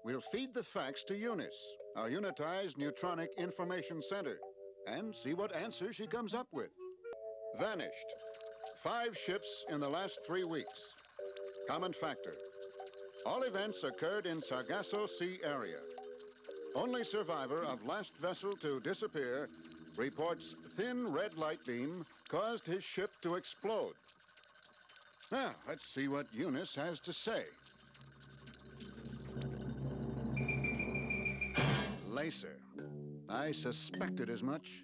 We'll feed the facts to Eunice, our unitized neutronic information center, and see what answer she comes up with. Vanished. 5 ships in the last 3 weeks. Common factor. All events occurred in Sargasso Sea area. Only survivor of last vessel to disappear reports thin red light beam caused his ship to explode. Now, let's see what Eunice has to say. Lacer. I suspected as much.